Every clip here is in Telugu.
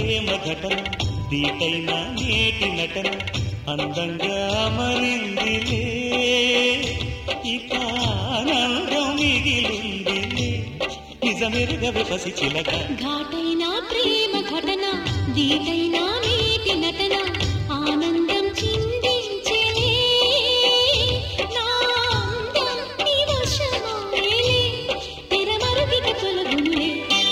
ప్రేమ ఘటన దీటైన నేటి నటన అందంగా మరిందిలే ఇక ఆనందం మిగిలిందిలే నిజమెరుగవే పసి చిలక ఘాటైన ప్రేమ ఘటన దీటైన నేటి నటన ఆనందం చిందించేలే నా అందం నీ వశమాయేలే తెరమరుగిట తొలగునులే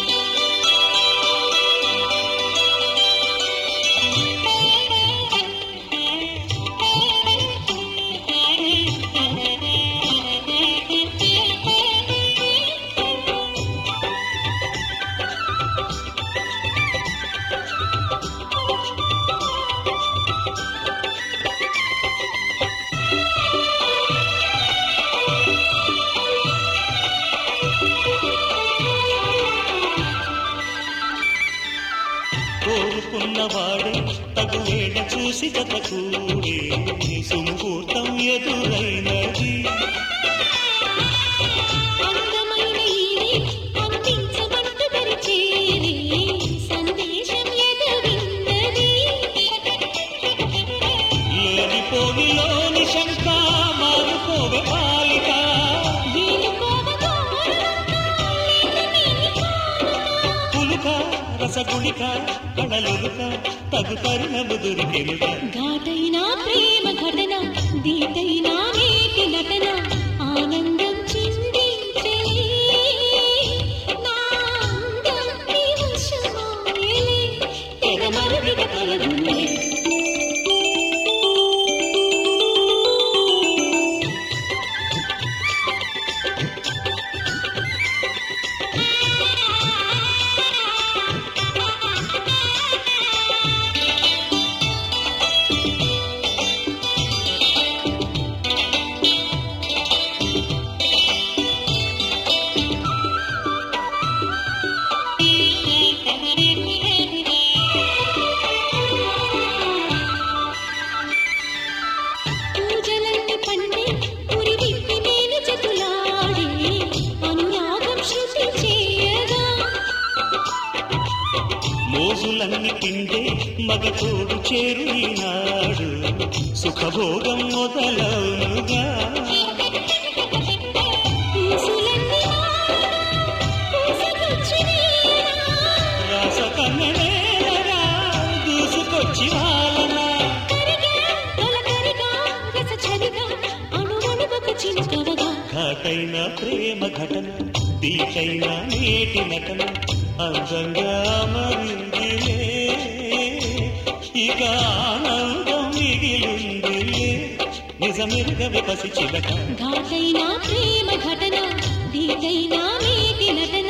కోరుకున్నవాడే తగు వేళ చూసి కథకూడే సుముహూర్తం ఎదురైనది అందమైన ఈడే అందించమంటూ పరిచేరే సందేశం ఎదురున్నది లేనిపోనిలోని శంక మారుకోవే బాలిక పులుక రసగుళిక కడలులుక తగు తరుణము దొరికెనుక ఘాటైన ప్రేమ ఘటన దీటైన నేటి నటన ఆనందం చిందించేలే నా అందం నీ వశమాయేలే తెరమరుగిట తొలగునులే పూజలన్నీ పండి పురివిప్పి నేను చతులాడి అనురాగం శృతి చేయగా మోజులన్నీ పిండే మగతోడు చేరు ఈనాడు సుఖభోగం మొదలవునుగా పూసులన్నీ పూసగుచ్చి రాస కన్నడేరా దూసుకొచ్చి వాలనా కరిగా తొలకరిగా రస చలిగా అణువణువకు చిలుకవగా ఘాటైన ప్రేమ ఘటన దీటైన నేటి నటన అందంగా మరిందిలే ఇక ఆనందం మిగిలిందిలే నిజమెరుగవే పసి చిలక ఘాటైన ప్రేమ ఘటన దీటైన నేటి నటన